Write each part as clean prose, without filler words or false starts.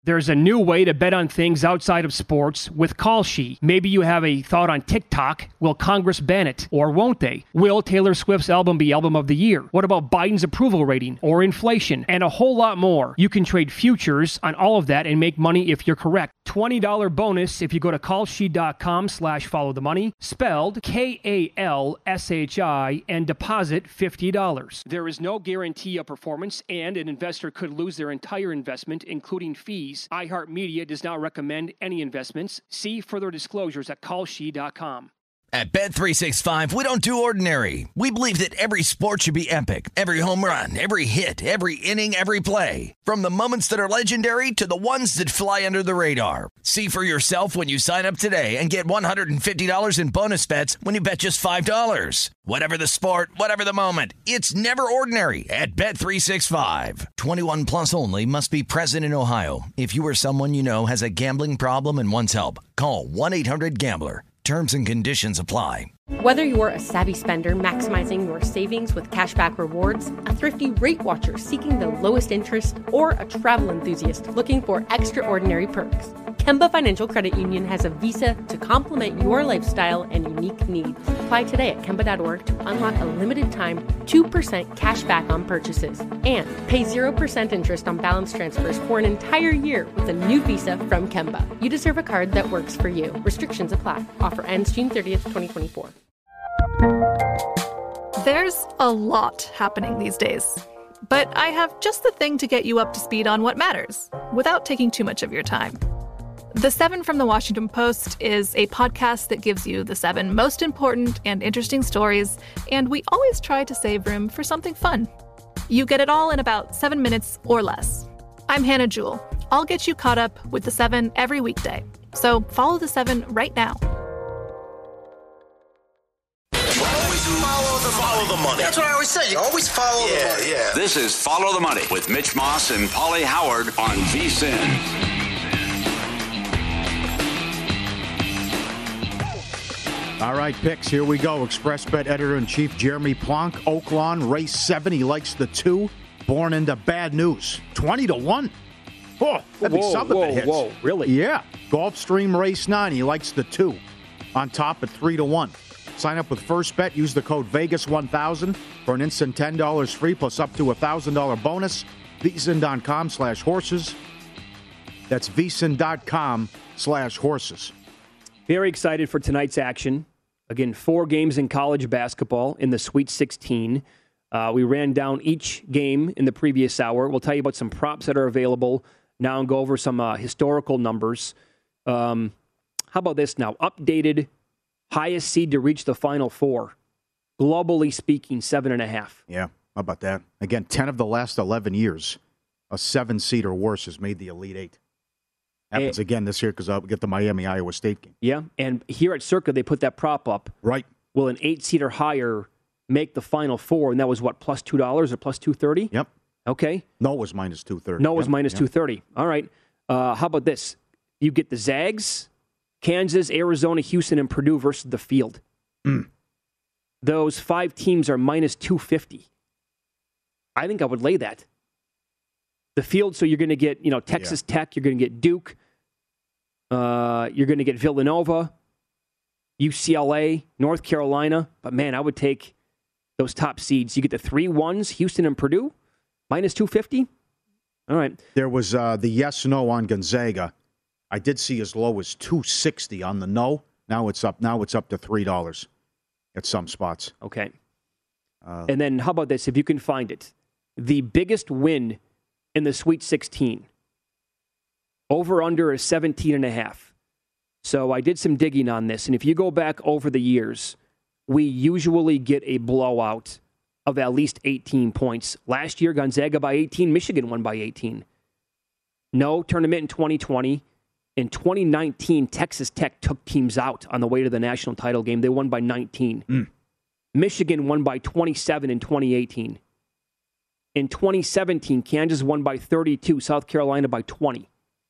There's a new way to bet on things outside of sports with Kalshi. Maybe you have a thought on TikTok. Will Congress ban it? Or won't they? Will Taylor Swift's album be Album of the Year? What about Biden's approval rating? Or inflation? And a whole lot more. You can trade futures on all of that and make money if you're correct. $20 bonus if you go to kalshi.com/followthemoney, spelled KALSHI, and deposit $50. There is no guarantee of performance, and an investor could lose their entire investment, including fees. iHeartMedia does not recommend any investments. See further disclosures at kalshi.com. At Bet365, we don't do ordinary. We believe that every sport should be epic. Every home run, every hit, every inning, every play. From the moments that are legendary to the ones that fly under the radar. See for yourself when you sign up today and get $150 in bonus bets when you bet just $5. Whatever the sport, whatever the moment, it's never ordinary at Bet365. 21 plus only. Must be present in Ohio. If you or someone you know has a gambling problem and wants help, call 1-800-GAMBLER. Terms and conditions apply. Whether you're a savvy spender maximizing your savings with cashback rewards, a thrifty rate watcher seeking the lowest interest, or a travel enthusiast looking for extraordinary perks, Kemba Financial Credit Union has a visa to complement your lifestyle and unique needs. Apply today at Kemba.org to unlock a limited time 2% cash back on purchases and pay 0% interest on balance transfers for an entire year with a new visa from Kemba. You deserve a card that works for you. Restrictions apply. Offer ends June 30th, 2024. There's a lot happening these days, but I have just the thing to get you up to speed on what matters without taking too much of your time. The 7 from the Washington Post is a podcast that gives you the 7 most important and interesting stories, and we always try to save room for something fun. You get it all in about 7 minutes or less. I'm Hannah Jewell. I'll get you caught up with the 7 every weekday. So follow the 7 right now. Follow the money. That's what I always say. You always follow the money. Yeah. This is Follow the Money with Mitch Moss and Paulie Howard on VSiN. All right, picks. Here we go. ExpressBet editor-in-chief Jeremy Plonk. Oaklawn, race 7. He likes the 2. Born into bad news. 20-1. Oh, that'd be something if it hits. Whoa, really? Yeah. Gulfstream race 9. He likes the 2. On top at 3-1. Sign up with First Bet. Use the code VEGAS1000 for an instant $10 free plus up to a $1,000 bonus. VSiN.com/horses. That's VSiN.com/horses. Very excited for tonight's action. Again, 4 games in college basketball in the Sweet 16. We ran down each game in the previous hour. We'll tell you about some props that are available now and go over some historical numbers. How about this now? Updated highest seed to reach the Final Four. Globally speaking, 7.5. Yeah, how about that? Again, 10 of the last 11 years, a 7 seed or worse has made the Elite 8. Happens again this year because I'll get the Miami-Iowa State game. Yeah, and here at Circa, they put that prop up. Right. Will an 8 seed or higher make the Final Four? And that was what, plus $2 or plus $230? Yep. Okay. No, it was minus 230. No, it was minus 230. All right. How about this? You get the Zags, Kansas, Arizona, Houston, and Purdue versus the field. Those 5 teams are minus 250. I think I would lay that. The field, so you're going to get, Texas Tech, you're going to get Duke, you're going to get Villanova, UCLA, North Carolina. But man, I would take those top seeds. You get the 3 1s, Houston and Purdue, minus 250. All right. There was the yes/no on Gonzaga. I did see as low as $2.60 on the no. Now it's up to $3 at some spots. Okay. And then how about this, if you can find it? The biggest win in the Sweet 16. Over under is 17.5. So I did some digging on this, and if you go back over the years, we usually get a blowout of at least 18 points. Last year, Gonzaga by 18, Michigan won by 18. No tournament in 2020. In 2019, Texas Tech took teams out on the way to the national title game. They won by 19. Michigan won by 27 in 2018. In 2017, Kansas won by 32, South Carolina by 20.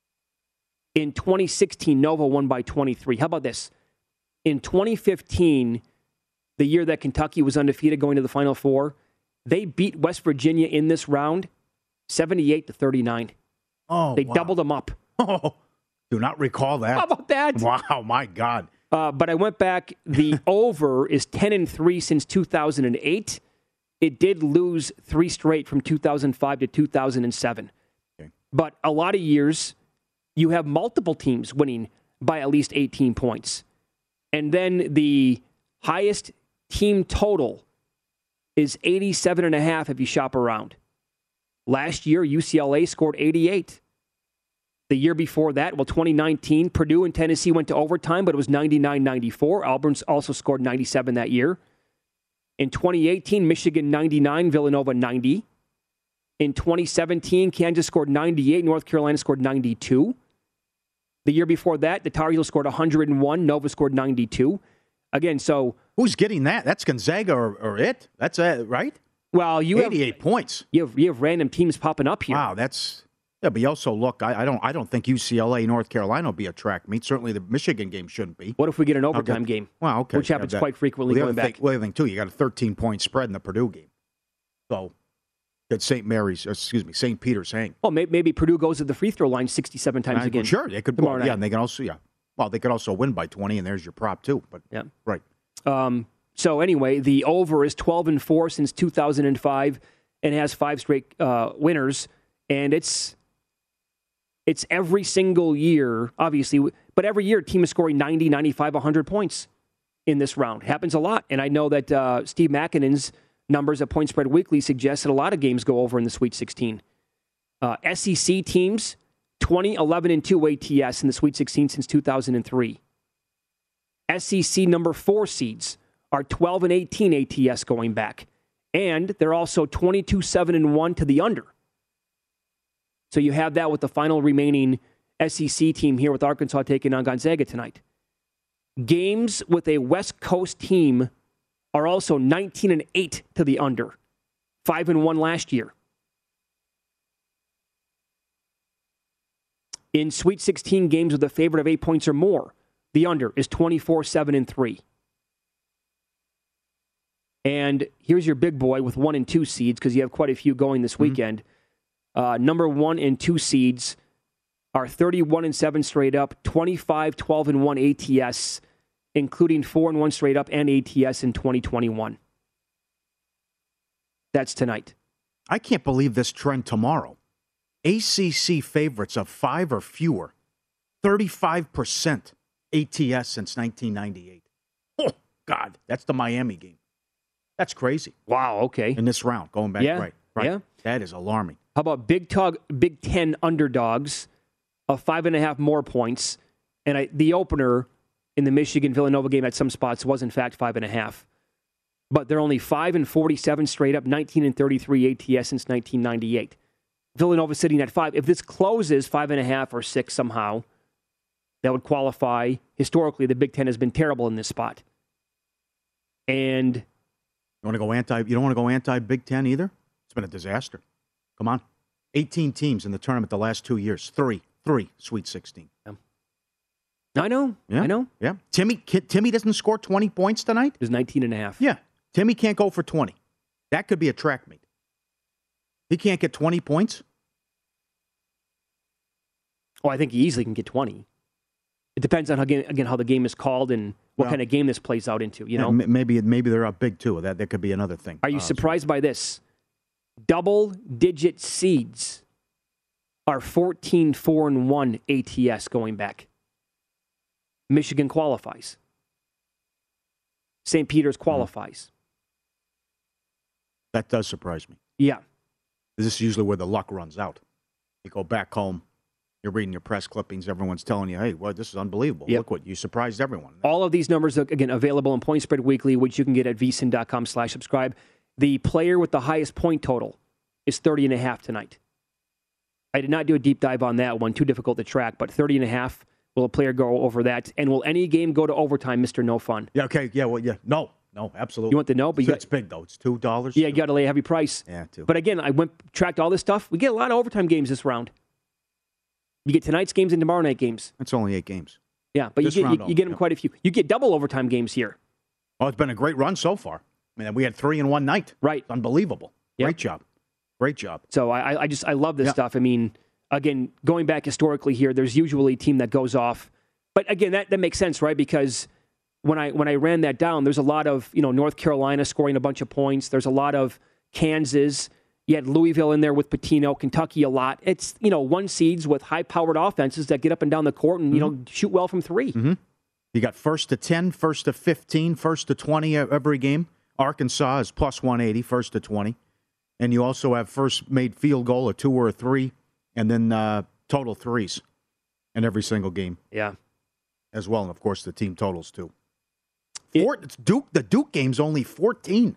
In 2016, Nova won by 23. How about this? In 2015, the year that Kentucky was undefeated going to the Final Four, they beat West Virginia in this round 78-39. Oh, They doubled them up. Oh, do not recall that. How about that? Wow, my God. But I went back. The over is 10-3 since 2008. It did lose 3 straight from 2005 to 2007. Okay. But a lot of years, you have multiple teams winning by at least 18 points. And then the highest team total is 87.5 if you shop around. Last year, UCLA scored 88. The year before that, 2019, Purdue and Tennessee went to overtime, but it was 99-94. Auburn also scored 97 that year. In 2018, Michigan 99, Villanova 90. In 2017, Kansas scored 98, North Carolina scored 92. The year before that, the Tar Heels scored 101, Nova scored 92. Again, so... Who's getting that? That's Gonzaga or it? That's right? Well, you 88 have, points. You have random teams popping up here. Wow, that's... Yeah, but you also look, I don't think UCLA, North Carolina will be a track meet. Certainly the Michigan game shouldn't be. What if we get an overtime game? Well, okay. Which happens quite frequently going back. The other thing, too, you got a 13-point spread in the Purdue game. So, at St. Peter's hang. Well, maybe Purdue goes to the free throw line 67 times again. Sure, they could. Tomorrow night. Yeah, and they can also, Well, they could also win by 20, and there's your prop, too. But yeah. Right. So, anyway, the over is 12-4 since 2005 and has 5 straight winners. And it's every single year, obviously, but every year a team is scoring 90, 95, 100 points in this round. Happens a lot. And I know that Steve Makinen's numbers at Point Spread Weekly suggest that a lot of games go over in the Sweet 16. SEC teams, 20, 11, and 2 ATS in the Sweet 16 since 2003. SEC number 4 seeds are 12 and 18 ATS going back. And they're also 22, 7, and 1 to the under. So you have that with the final remaining SEC team here with Arkansas taking on Gonzaga tonight. Games with a West Coast team are also 19 and 8 to the under. 5 and 1 last year. In Sweet 16 games with a favorite of 8 points or more, the under is 24, 7, and 3. And here's your big boy with 1 and 2 seeds, because you have quite a few going this weekend. Number 1 and 2 seeds are 31 and 7 straight up, 25, 12 and 1 ATS, including 4 and 1 straight up and ATS in 2021. That's tonight. I can't believe this trend tomorrow. ACC favorites of 5 or fewer, 35% ATS since 1998. Oh, God, that's the Miami game. That's crazy. Wow, okay. In this round, going back, right. Yeah. That is alarming. How about Big Ten underdogs of 5.5 more points? And the opener in the Michigan-Villanova game at some spots was, in fact, 5.5. But they're only 5 and 47 straight up, 19 and 33 ATS since 1998. Villanova sitting at 5. If this closes 5.5 or 6 somehow, that would qualify. Historically, the Big Ten has been terrible in this spot. And you don't want to go anti-Big Ten either? It's been a disaster. Come on. 18 teams in the tournament the last 2 years. Three Sweet 16. Yeah. I know. Yeah. Timmy doesn't score 20 points tonight? It was 19.5. Yeah. Timmy can't go for 20. That could be a track meet. He can't get 20 points? Oh, I think he easily can get 20. It depends on, how the game is called and what kind of game this plays out into, you know? Maybe they're up big, too. That could be another thing. Are you surprised by this? Double-digit seeds are 14, 4, and 1 ATS going back. Michigan qualifies. St. Peter's qualifies. That does surprise me. Yeah. This is usually where the luck runs out. You go back home, you're reading your press clippings, everyone's telling you, hey, well, this is unbelievable. Yep. Look what, you surprised everyone. All of these numbers are, again, available in Point Spread Weekly, which you can get at vsin.com/subscribe. The player with the highest point total is 30.5 tonight. I did not do a deep dive on that one. Too difficult to track, but 30.5. Will a player go over that? And will any game go to overtime, Mr. No Fun? Yeah, okay. Yeah, well, yeah. No, absolutely. You want the no? But it's big, though. It's $2. Yeah, you got to lay a heavy price. Yeah, $2. But again, I tracked all this stuff. We get a lot of overtime games this round. You get tonight's games and tomorrow night games. It's only 8 games. Yeah, but you get them quite a few. You get double overtime games here. Oh, it's been a great run so far. I mean, we had 3 in one night. Right. It's unbelievable. Yep. Great job. So I love this stuff. I mean, again, going back historically here, there's usually a team that goes off. But again, that makes sense, right? Because when I ran that down, there's a lot of, North Carolina scoring a bunch of points. There's a lot of Kansas. You had Louisville in there with Patino, Kentucky a lot. It's, one seeds with high-powered offenses that get up and down the court and, shoot well from three. Mm-hmm. You got first to 10, first to 15, first to 20 every game. Arkansas is plus 180, first to 20. And you also have first made field goal, a 2 or a 3, and then total threes in every single game. Yeah. As well, and of course the team totals too. The Duke game's only 14.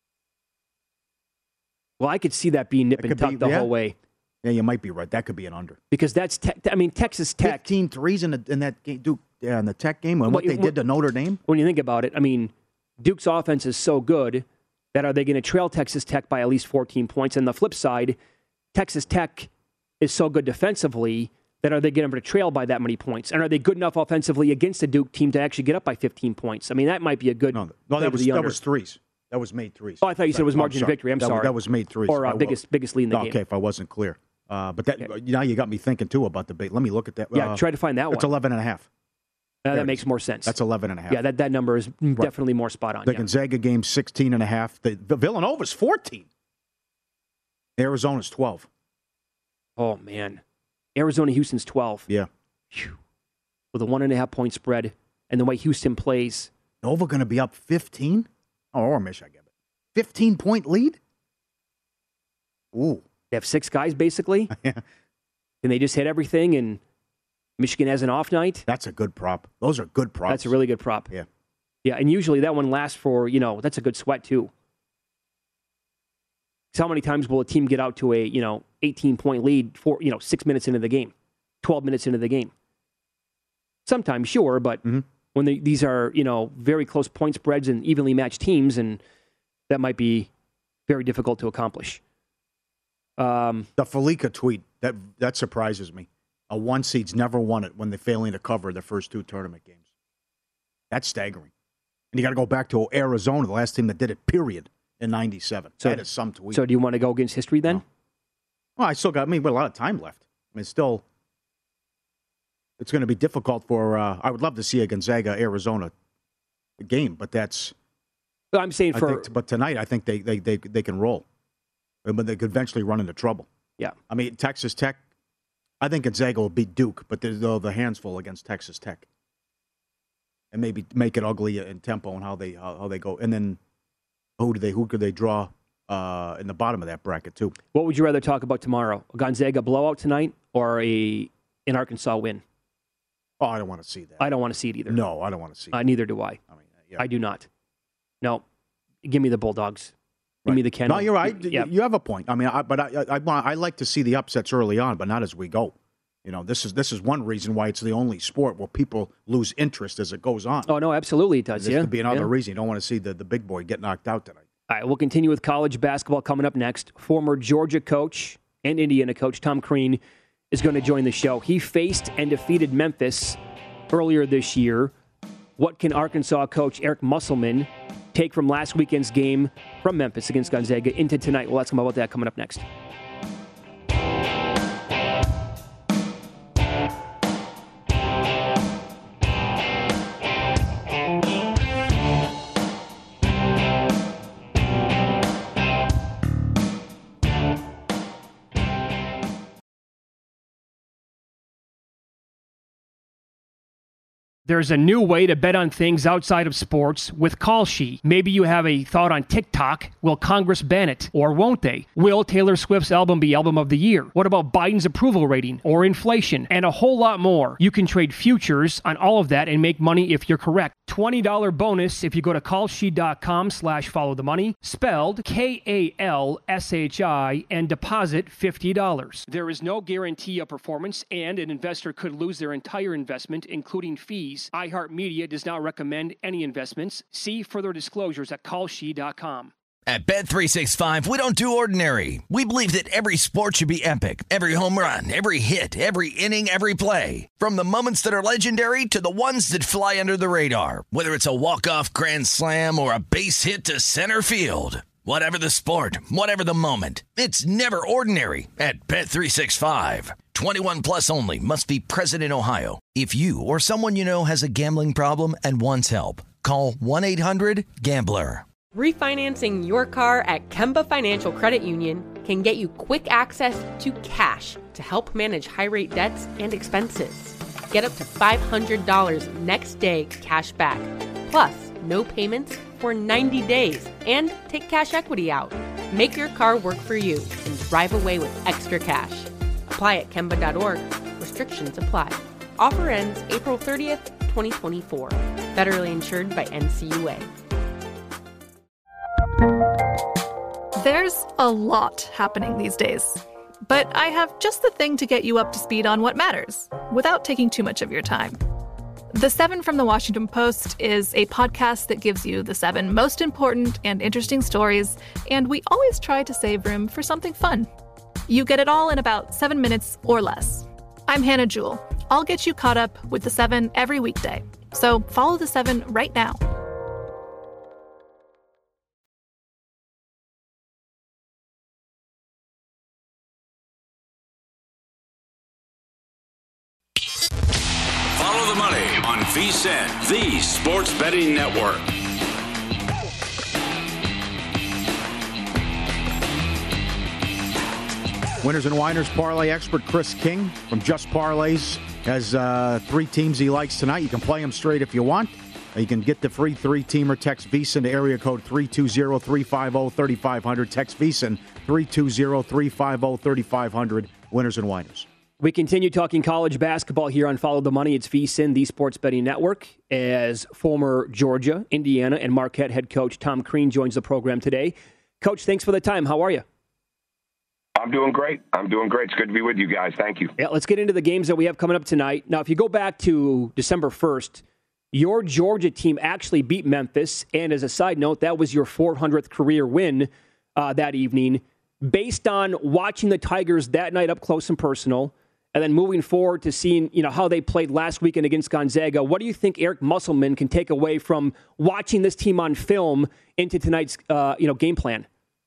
Well, I could see that being nip and tuck the whole way. Yeah, you might be right. That could be an under. Because that's, Texas Tech. 15 threes in that game, Duke, in the Tech game, and what they did to Notre Dame. When you think about it, Duke's offense is so good that are they going to trail Texas Tech by at least 14 points? And the flip side, Texas Tech is so good defensively that are they going to trail by that many points? And are they good enough offensively against the Duke team to actually get up by 15 points? That might be a good. No, that was threes. That was made threes. Oh, I thought you said it was margin of victory. I'm sorry. That was made threes. Or biggest lead in the game. Okay, if I wasn't clear. But now you got me thinking, too, about the bait. Let me look at that. Yeah, try to find that one. It's 11.5. That makes more sense. That's 11.5. Yeah, that number is definitely more spot on. The Gonzaga game, 16.5. The Villanova's 14. Arizona's 12. Oh, man. Arizona, Houston's 12. Yeah. Whew. With a 1.5 point spread and the way Houston plays. Nova going to be up 15? Oh, or Mich, I get it. 15-point lead? Ooh. They have 6 guys, basically. Yeah. And they just hit everything, and Michigan has an off night. That's a good prop. Those are good props. That's a really good prop. Yeah. Yeah, and usually that one lasts for, that's a good sweat, too. So how many times will a team get out to a, 18-point lead for, 6 minutes into the game, 12 minutes into the game? Sometimes, sure, but when these are, very close point spreads and evenly matched teams, and that might be very difficult to accomplish. The Felica tweet, that surprises me. A 1 seed's never won it when they're failing to cover their first 2 tournament games. That's staggering. And you got to go back to Arizona, the last team that did it, period, in 97. So, that is some tweet. So do you want to go against history then? No. Well, I still got, a lot of time left. Still, it's going to be difficult for, I would love to see a Gonzaga-Arizona game, but that's... Well, I'm saying but tonight, I think they can roll. But they could eventually run into trouble. Yeah. Texas Tech, I think Gonzaga will beat Duke, but they'll have their hands full against Texas Tech. And maybe make it ugly in tempo and how they go. And then who could they draw in the bottom of that bracket, too? What would you rather talk about tomorrow? A Gonzaga blowout tonight or an Arkansas win? Oh, I don't want to see that. I don't want to see it either. No, I don't want to see it. Neither do I. I do not. No. Give me the Bulldogs. Give me the Kennel. No, you're right. You have a point. I like to see the upsets early on, but not as we go. This is one reason why it's the only sport where people lose interest as it goes on. Oh, no, absolutely it does. This could be another reason you don't want to see the big boy get knocked out tonight. All right, we'll continue with college basketball coming up next. Former Georgia coach and Indiana coach Tom Crean is going to join the show. He faced and defeated Memphis earlier this year. What can Arkansas coach Eric Musselman take from last weekend's game from Memphis against Gonzaga into tonight? We'll ask him about that coming up next. There's a new way to bet on things outside of sports with Kalshi. Maybe you have a thought on TikTok. Will Congress ban it? Or won't they? Will Taylor Swift's album be Album of the Year? What about Biden's approval rating or inflation? And a whole lot more. You can trade futures on all of that and make money if you're correct. $20 bonus if you go to kalshi.com/followthemoney, spelled KALSHI, and deposit $50. There is no guarantee of performance, and an investor could lose their entire investment, including fees. iHeartMedia does not recommend any investments. See further disclosures at kalshi.com. At Bet365, we don't do ordinary. We believe that every sport should be epic. Every home run, every hit, every inning, every play. From the moments that are legendary to the ones that fly under the radar. Whether it's a walk-off grand slam or a base hit to center field. Whatever the sport, whatever the moment. It's never ordinary at Bet365. 21 plus only. Must be present in Ohio. If you or someone you know has a gambling problem and wants help, call 1-800-GAMBLER. Refinancing your car at Kemba Financial Credit Union can get you quick access to cash to help manage high-rate debts and expenses. Get up to $500 next day cash back, plus no payments for 90 days, and take cash equity out. Make your car work for you and drive away with extra cash. Apply at Kemba.org. Restrictions apply. Offer ends April 30th, 2024. Federally insured by NCUA. There's a lot happening these days, but I have just the thing to get you up to speed on what matters without taking too much of your time. The 7 from the Washington Post is a podcast that gives you the 7 most important and interesting stories, and we always try to save room for something fun. You get it all in about 7 minutes or less. I'm Hannah Jewell. I'll get you caught up with the 7 every weekday. So follow the 7 right now. Follow the money on VSiN, the sports betting network. Winners and Winers parlay expert Chris King from Just Parlays has 3 teams he likes tonight. You can play them straight if you want. You can get the free 3-teamer. Text VSiN to area code 320-350-3500. Text VSiN 320-350-3500. Winners and Winers. We continue talking college basketball here on Follow the Money. It's VSiN, the Sports Betting Network, as former Georgia, Indiana, and Marquette head coach Tom Crean joins the program today. Coach, thanks for the time. How are you? I'm doing great. It's good to be with you guys. Thank you. Yeah, let's get into the games that we have coming up tonight. Now, if you go back to December 1st, your Georgia team actually beat Memphis, and as a side note, that was your 400th career win that evening. Based on watching the Tigers that night up close and personal, and then moving forward to seeing, how they played last weekend against Gonzaga, what do you think Eric Musselman can take away from watching this team on film into tonight's, game plan?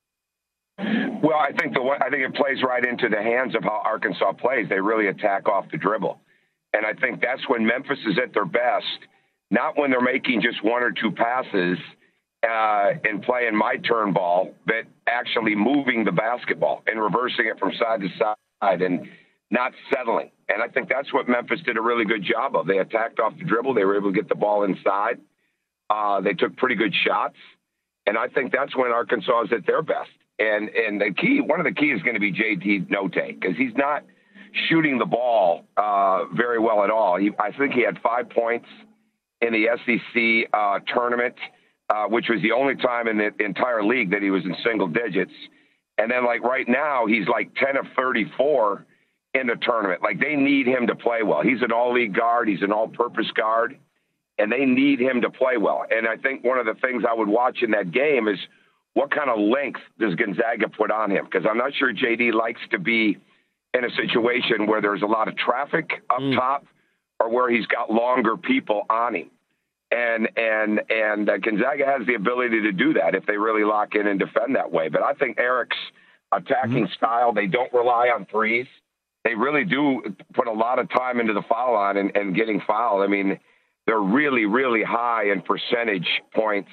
Well, I think it plays right into the hands of how Arkansas plays. They really attack off the dribble, and I think that's when Memphis is at their best. Not when they're making just 1 or 2 passes and playing my turn ball, but actually moving the basketball and reversing it from side to side and not settling. And I think that's what Memphis did a really good job of. They attacked off the dribble. They were able to get the ball inside. They took pretty good shots. And I think that's when Arkansas is at their best. And one of the key is going to be J.D. Notae, because he's not shooting the ball very well at all. I think he had 5 points in the SEC tournament, which was the only time in the entire league that he was in single digits. And then, right now, he's 10 of 34 in the tournament. They need him to play well. He's an all-league guard. He's an all-purpose guard, and they need him to play well. And I think one of the things I would watch in that game is what kind of length does Gonzaga put on him? Because I'm not sure JD likes to be in a situation where there's a lot of traffic up top or where he's got longer people on him. And Gonzaga has the ability to do that if they really lock in and defend that way. But I think Eric's attacking style, they don't rely on threes. They really do put a lot of time into the foul line and getting fouled. I mean, they're really, really high in percentage points,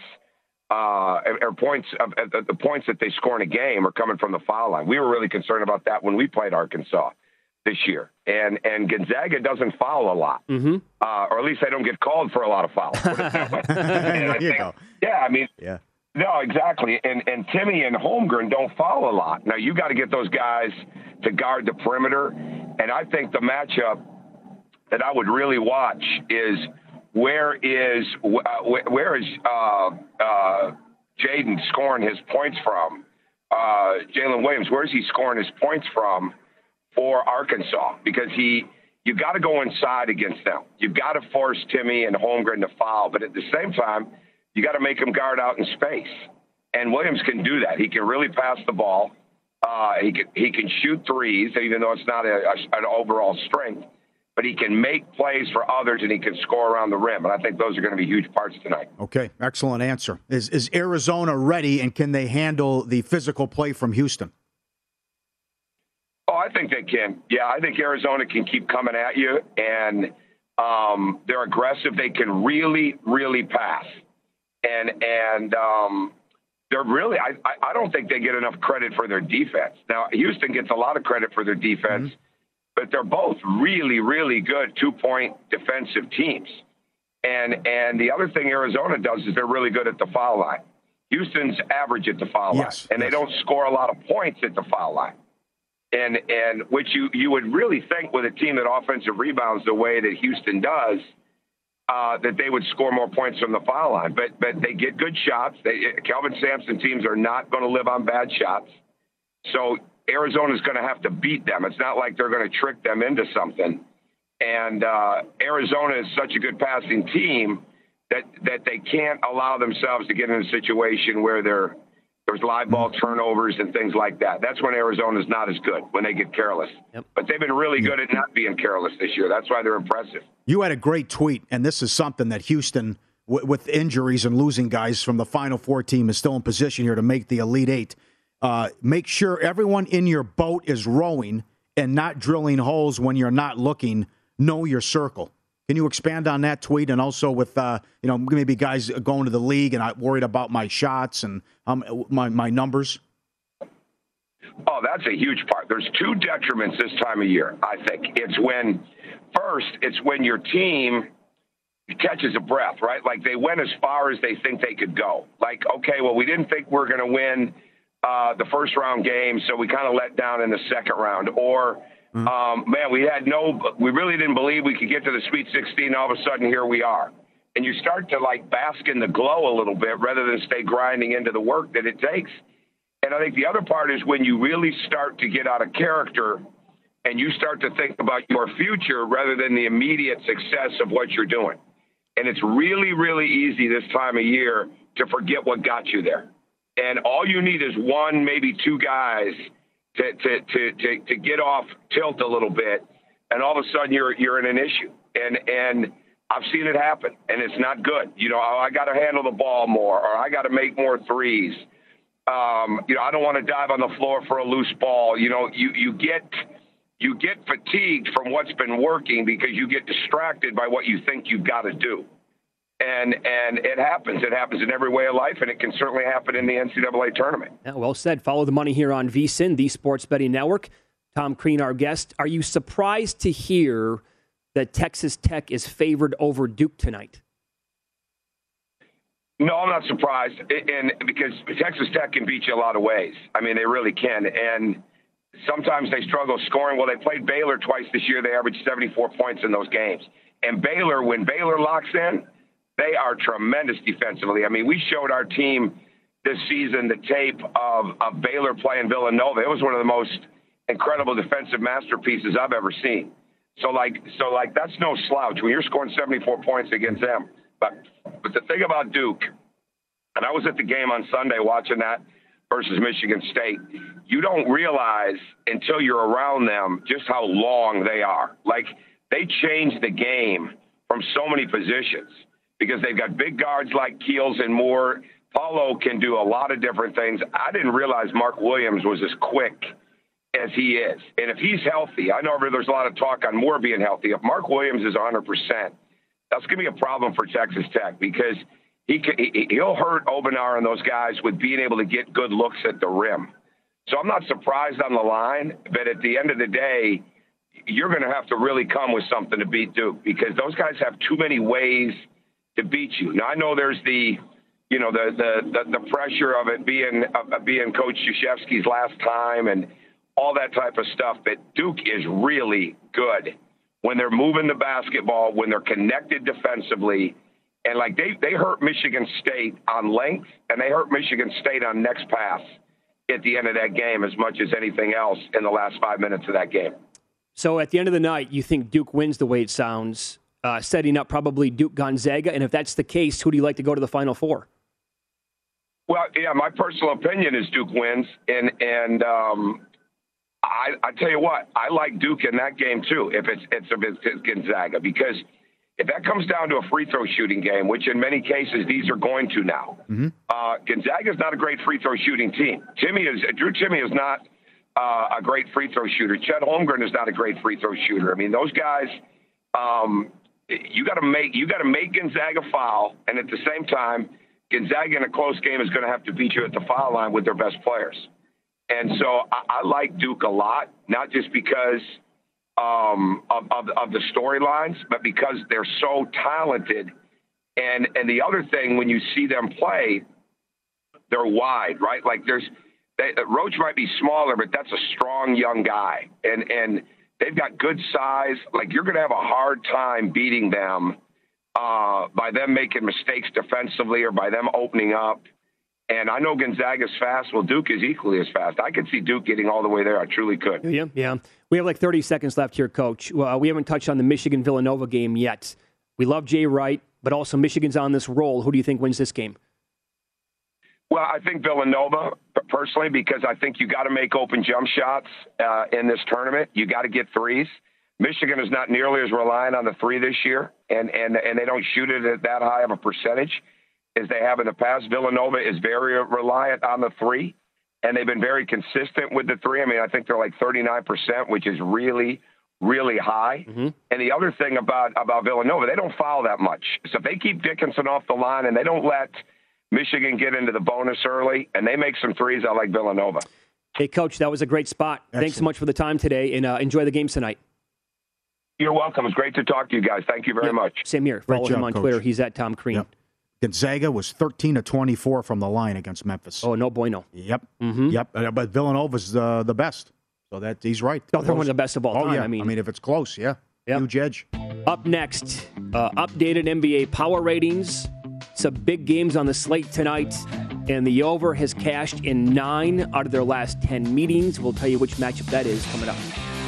or points of the points that they score in a game are coming from the foul line. We were really concerned about that when we played Arkansas this year. And Gonzaga doesn't foul a lot, or at least they don't get called for a lot of fouls. No, exactly. And Timmy and Holmgren don't foul a lot. Now, you got to get those guys to guard the perimeter. And I think the matchup that I would really watch is where is Jaden scoring his points from? Jalen Williams, where is he scoring his points from for Arkansas? Because you got to go inside against them. You've got to force Timmy and Holmgren to foul. But at the same time, you got to make him guard out in space. And Williams can do that. He can really pass the ball. He can shoot threes, even though it's not an overall strength. But he can make plays for others, and he can score around the rim. And I think those are going to be huge parts tonight. Okay, excellent answer. Is Arizona ready, and can they handle the physical play from Houston? Oh, I think they can. Yeah, I think Arizona can keep coming at you, and they're aggressive. They can really, really pass. And they're really, I don't think they get enough credit for their defense. Now, Houston gets a lot of credit for their defense, but they're both really, really good 2-point defensive teams. And the other thing Arizona does is they're really good at the foul line. Houston's average at the foul line, and they don't score a lot of points at the foul line. And which you would really think with a team that offensive rebounds the way that Houston does, that they would score more points from the foul line. But they get good shots. Kelvin Sampson teams are not going to live on bad shots. So Arizona's going to have to beat them. It's not like they're going to trick them into something. And Arizona is such a good passing team that they can't allow themselves to get in a situation where there's live ball turnovers and things like that. That's when Arizona's not as good, when they get careless. Yep. But they've been really good at not being careless this year. That's why they're impressive. You had a great tweet, and this is something that Houston, with injuries and losing guys from the Final Four team, is still in position here to make the Elite Eight. Make sure everyone in your boat is rowing and not drilling holes when you're not looking. Know your circle. Can you expand on that tweet? And also with, maybe guys going to the league and I'm worried about my shots and my numbers? Oh, that's a huge part. There's two detriments this time of year, I think. It's when your team catches a breath, right? Like they went as far as they think they could go. Like, okay, well, we didn't think we were going to win the first round game, so we kind of let down in the second round. Or, we really didn't believe we could get to the Sweet 16. All of a sudden, here we are. And you start to bask in the glow a little bit rather than stay grinding into the work that it takes. And I think the other part is when you really start to get out of character and you start to think about your future rather than the immediate success of what you're doing. And it's really, really easy this time of year to forget what got you there. And all you need is one, maybe two guys to get off tilt a little bit, and all of a sudden you're in an issue. And I've seen it happen, and it's not good. I got to handle the ball more, or I got to make more threes. I don't want to dive on the floor for a loose ball. You get fatigued from what's been working because you get distracted by what you think you've got to do. And it happens. It happens in every way of life, and it can certainly happen in the NCAA tournament. Yeah, well said. Follow the money here on VSiN, the Sports Betting Network. Tom Crean, our guest. Are you surprised to hear that Texas Tech is favored over Duke tonight? No, I'm not surprised, and because Texas Tech can beat you a lot of ways. I mean, they really can. And sometimes they struggle scoring. Well, they played Baylor twice this year. They averaged 74 points in those games. And Baylor, when Baylor locks in, they are tremendous defensively. I mean, we showed our team this season the tape of Baylor playing Villanova. It was one of the most incredible defensive masterpieces I've ever seen. So that's no slouch when you're scoring 74 points against them. But the thing about Duke, and I was at the game on Sunday watching that versus Michigan State, you don't realize until you're around them just how long they are. Like, they change the game from so many positions because they've got big guards like Keels and Moore. Paulo can do a lot of different things. I didn't realize Mark Williams was as quick as he is. And if he's healthy, I know there's a lot of talk on Moore being healthy. If Mark Williams is 100%, that's going to be a problem for Texas Tech because he'll hurt Obenar and those guys with being able to get good looks at the rim. So I'm not surprised on the line, but at the end of the day, you're going to have to really come with something to beat Duke because those guys have too many ways to beat you. Now, I know there's the pressure of it being Coach Krzyzewski's last time and all that type of stuff, but Duke is really good when they're moving the basketball, when they're connected defensively. And they hurt Michigan State on length and they hurt Michigan State on next pass at the end of that game as much as anything else in the last 5 minutes of that game. So at the end of the night, you think Duke wins the way it sounds, setting up probably Duke Gonzaga. And if that's the case, who do you like to go to the Final Four? Well, yeah, my personal opinion is Duke wins. And I tell you what, I like Duke in that game too, if it's Gonzaga, because if that comes down to a free throw shooting game, which in many cases these are going to now, Gonzaga is not a great free throw shooting team. Drew Timme is not a great free throw shooter. Chet Holmgren is not a great free throw shooter. I mean, those guys, you got to make Gonzaga foul, and at the same time, Gonzaga in a close game is going to have to beat you at the foul line with their best players. And so I like Duke a lot, not just because of the storylines, but because they're so talented. And the other thing, when you see them play, they're wide, right? Like Roach might be smaller, but that's a strong young guy. And they've got good size. Like, you're going to have a hard time beating them by them making mistakes defensively or by them opening up. And I know Gonzaga's fast. Well, Duke is equally as fast. I could see Duke getting all the way there. I truly could. Yeah. We have like 30 seconds left here, Coach. We haven't touched on the Michigan-Villanova game yet. We love Jay Wright, but also Michigan's on this roll. Who do you think wins this game? Well, I think Villanova, personally, because I think you got to make open jump shots in this tournament. You got to get threes. Michigan is not nearly as reliant on the three this year, and they don't shoot it at that high of a percentage as they have in the past. Villanova is very reliant on the three, and they've been very consistent with the three. I mean, I think they're like 39%, which is really, really high. Mm-hmm. And the other thing about Villanova, they don't foul that much. So if they keep Dickinson off the line and they don't let Michigan get into the bonus early and they make some threes, I like Villanova. Hey, Coach, that was a great spot. Excellent. Thanks so much for the time today, and enjoy the games tonight. You're welcome. It's great to talk to you guys. Thank you very much. Same here. Follow him on Twitter. He's at Tom Crean. Yep. Gonzaga was 13-24 from the line against Memphis. Oh, no bueno. Yep. Mm-hmm. Yep. But Villanova's the best. So he's right. No, they're one of the best of all time. Yeah. I mean, if it's close, yeah. Yep. Huge edge. Up next, updated NBA power ratings. Some big games on the slate tonight. And the over has cashed in 9 out of their last 10 meetings. We'll tell you which matchup that is coming up.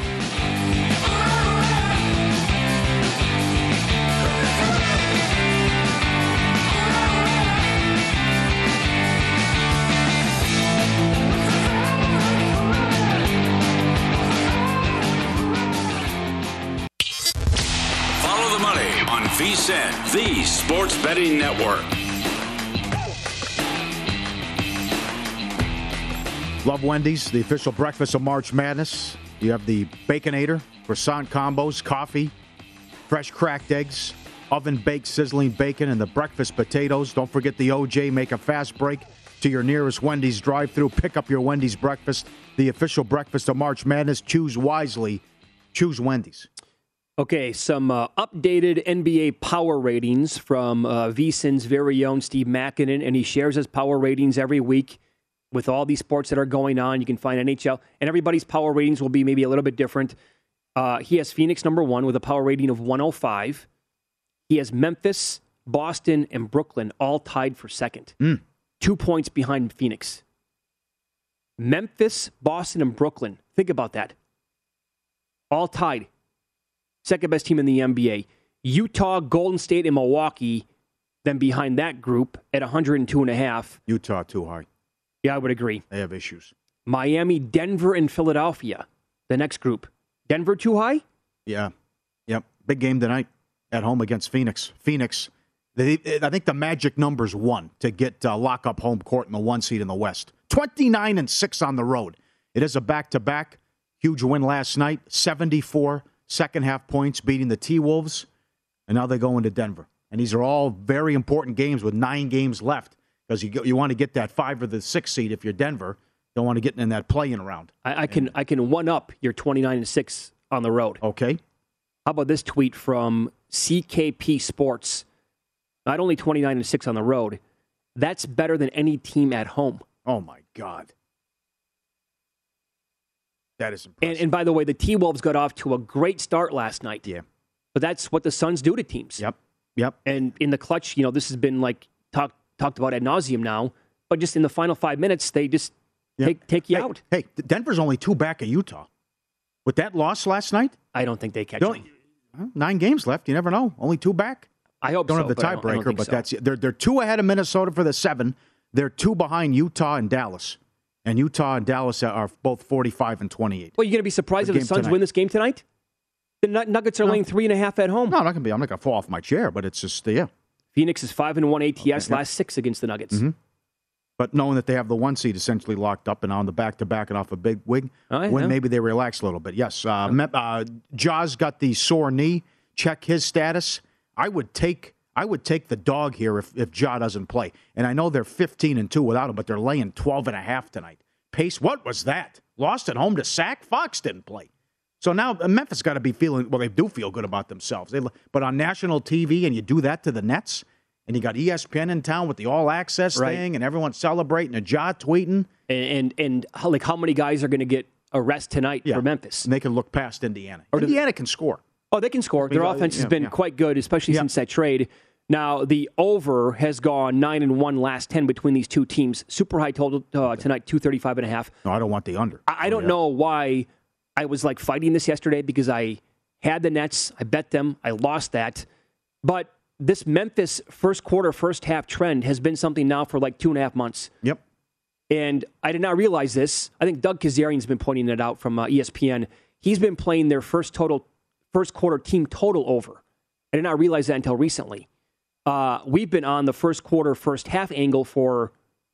VSiN, the Sports Betting Network. Love Wendy's, the official breakfast of March Madness. You have the Baconator, croissant combos, coffee, fresh cracked eggs, oven-baked sizzling bacon, and the breakfast potatoes. Don't forget the OJ. Make a fast break to your nearest Wendy's drive-thru. Pick up your Wendy's breakfast, the official breakfast of March Madness. Choose wisely. Choose Wendy's. Okay, some updated NBA power ratings from VSiN's very own Steve Makinen, and he shares his power ratings every week with all these sports that are going on. You can find NHL, and everybody's power ratings will be maybe a little bit different. He has Phoenix number 1 with a power rating of 105. He has Memphis, Boston, and Brooklyn all tied for second. 2 points behind Phoenix. Memphis, Boston, and Brooklyn. Think about that. All tied. Second best team in the NBA. Utah, Golden State, and Milwaukee, then behind that group at 102.5. Utah too high. Yeah, I would agree. They have issues. Miami, Denver, and Philadelphia, the next group. Denver too high? Yeah. Yep. Big game tonight at home against Phoenix. Phoenix, I think the magic number's 1 to get lock up home court in the 1 seed in the West. 29-6 on the road. It is a back-to-back. Huge win last night. 74 second-half points, beating the T-Wolves, and now they go into Denver. And these are all very important games with 9 games left because you want to get that 5 or the 6 seed if you're Denver. Don't want to get in that play-in round. I can one-up your 29-6 on the road. Okay. How about this tweet from CKP Sports? Not only 29-6 on the road, that's better than any team at home. Oh, my God. That is impressive. And by the way, the T-Wolves got off to a great start last night. Yeah. But that's what the Suns do to teams. Yep. And in the clutch, this has been like talked about ad nauseum now, but just in the final 5 minutes, they just take you out. Hey, Denver's only 2 back of Utah. With that loss last night? I don't think they catch them. 9 games left. You never know. Only 2 back. I hope don't so. Have the tiebreaker, but so. That's they're 2 ahead of Minnesota for the 7. They're 2 behind Utah and Dallas. And Utah and Dallas are both 45 and 28. Well, you're going to be surprised if the Suns win this game tonight? The Nuggets are laying 3.5 at home. No, I'm not going to fall off my chair, but it's just, yeah. Phoenix is 5-1 ATS, last 6 against the Nuggets. Mm-hmm. But knowing that they have the 1 seed essentially locked up and on the back-to-back and off a big win, maybe they relax a little bit. Yes, Jaws got the sore knee. Check his status. I would take the dog here if Ja doesn't play. And I know they're 15-2 without him, but they're laying 12.5 tonight. Pace, what was that? Lost at home to Sac? Fox didn't play. So now Memphis got to be feeling, well, they do feel good about themselves. But on national TV, and you do that to the Nets, and you got ESPN in town with the all-access thing, and everyone's celebrating, and Ja tweeting. And how many guys are going to get a rest tonight for Memphis? And they can look past Indiana. Indiana can score. Oh, they can score. Their offense has been quite good, especially since that trade. Now, the over has gone 9-1 last 10 between these two teams. Super high total tonight, 235.5. No, I don't want the under. I don't know why I was fighting this yesterday, because I had the Nets. I bet them. I lost that. But this Memphis first quarter, first half trend has been something now for 2.5 months. Yep. And I did not realize this. I think Doug Kazarian's been pointing it out from ESPN. He's been playing their first quarter team total over. I did not realize that until recently. We've been on the first quarter, first half angle for